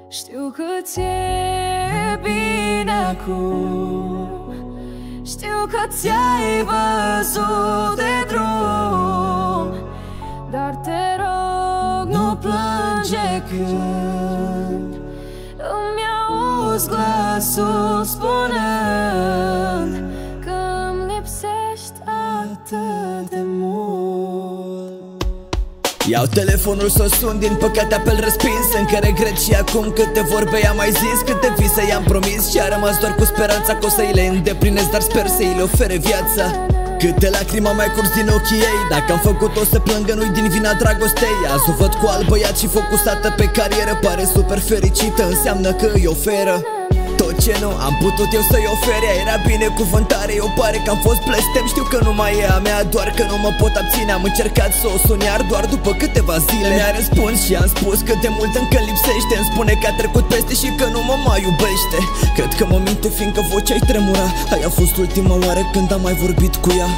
Știu că ți-e bine acum, știu că ți-ai văzut de drum, dar te rog, nu plânge când îmi auzi glasul spunând că îmi lipsești atât de mult. Iau telefonul să sun, din păcate apel respins. Încă regret și acum câte vorbe i-am mai zis, câte vise i-am promis și a rămas doar cu speranța că o să-i le îndeplinesc, dar sper să-i le ofere viața. Câte lacrimi am mai curs din ochii ei, dacă am făcut-o să plângă, nu-i din vina dragostei. Azi o văd cu alt băiat și focusată pe carieră, pare super fericită, înseamnă că îi oferă tot ce nu am putut eu să-i ofere. Era binecuvântare, eu pare că am fost blestem. Știu că nu mai e a mea, doar că nu mă pot abține. Am încercat să o sun iar doar după câteva zile. Mi-a răspuns și am spus cât de mult încă lipsește. Îmi spune că a trecut peste și că nu mă mai iubește. Cred că mă minte fiindcă vocea-i tremura. Aia a fost ultima oară când am mai vorbit cu ea.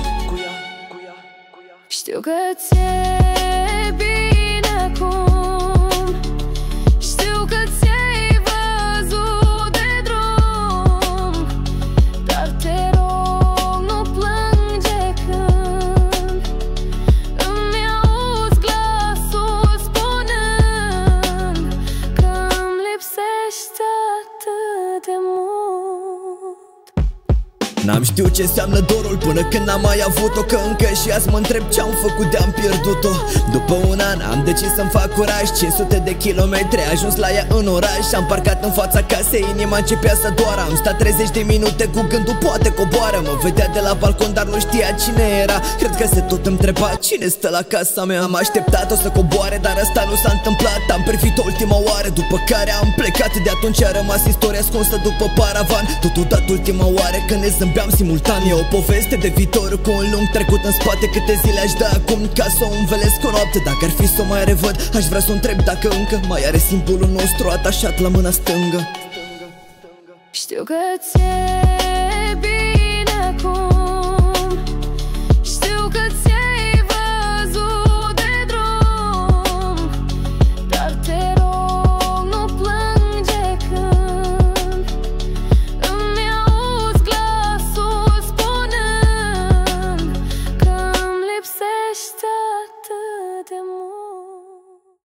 Știu că ți-e bine acum, știu că ți-ai văzut de drum, dar te rog, nu plânge când îmi auzi glasul spunând că îmi lipsești atât de mult. N-am știut ce înseamnă dorul până când n-am mai avut-o, că încă și azi mă întreb ce-am făcut de-am pierdut-o. După un an am decis să-mi fac curaj, 500 de kilometri, ajuns la ea în oraș. Am parcat în fața casei, inima începea să doară. Am stat 30 de minute cu gândul poate coboară. Mă vedea de la balcon, dar nu știa cine era. Cred că se tot întreba cine stă la casa mea. Am așteptat-o să coboare, dar asta nu s-a întâmplat. Am privit-o ultima oară, după care am plecat. De atunci a rămas istoria ascunsă după paravan. Totodată ultima oară când ne zâmbeam simultan. E o poveste de viitor cu un lung trecut în spate. Câte zile aș da acum ca să o învelesc o noapte. Dacă ar fi să o mai revăd, aș vrea să o întreb dacă încă mai are simbolul nostru atașat la mâna stângă. Știu că ți-e bine acum,